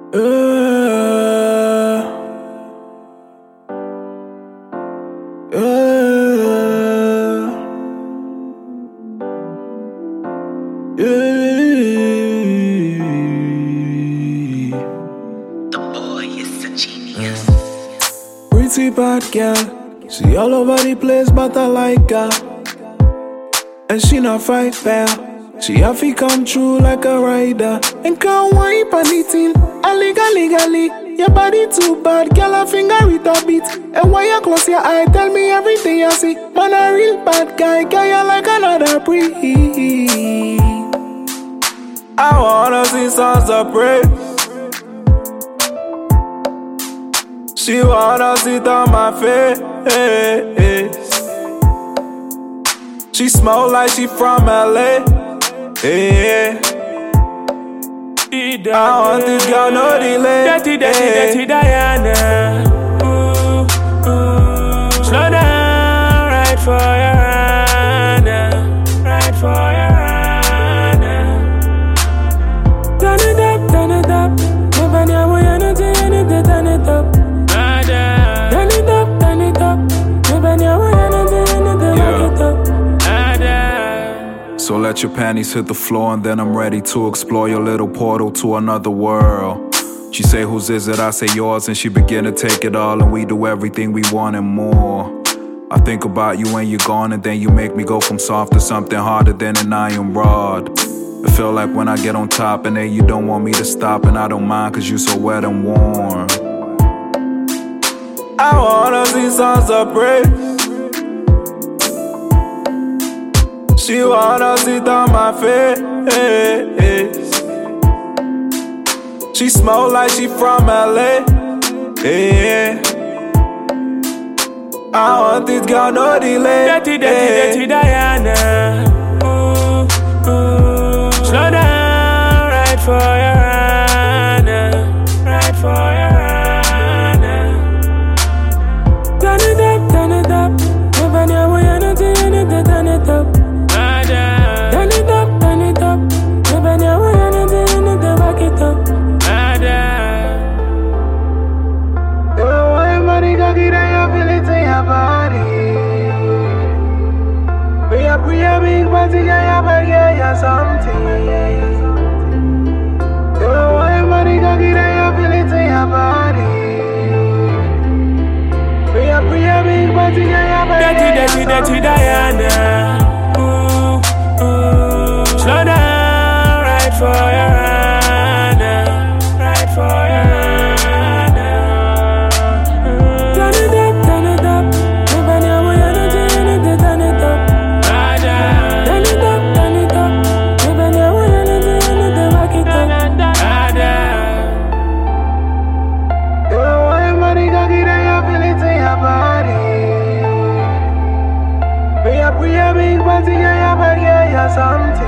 Yeah. The boy is a genius. Pretty bad girl, she all over the place, but I like her. And she not fight fair. She have to come true like a rider. And can't wipe anything, legally. Your body too bad, girl, I finger it a bit. And when you close your eye, tell me everything you see. Man, a real bad guy, you like another breed. I wanna see songs of praise. She wanna sit on my face. She smell like she from LA. Yeah. I want this girl, no delay. Dirty Diana. Ooh, ooh. Slow down, right for your hand. Right for your hand. Turn it up. Never know we are not doing it, turn it up. Turn it up. Never know we are not doing it, turn it up. So let your panties hit the floor and then I'm ready to explore your little portal to another world. She say, whose is it? I say yours, and she begin to take it all, and we do everything we want and more. I think about you when you're gone, and then you make me go from soft to something harder than an iron rod. I feel like when I get on top, and then you don't want me to stop, and I don't mind cause you so wet and warm. I wanna see songs of praise. She wanna sit on my face. She smell like she from LA. Yeah. I want this girl, no delay. Dirty Diana. Ooh, ooh. Slow down, right for your hand. Right for your hand. Turn it up. Never know we are not doing it, turn it up. Turn it up. Never know we are not doing it, back it up. Why money cocky that you feel it in your body? We are big party, yeah, but yeah, something. Why money cocky that you feel it in your body? We are big party, yeah, but Dirty Diana. Ooh, ooh. Slow down, right for your hand. Right for your hand. Turn it up. Never know we are not doing it, turn it up. Turn it up. Never know we are not doing it, back it up. why money cocky that you feel it in your body? We are big party, yeah, but yeah, something.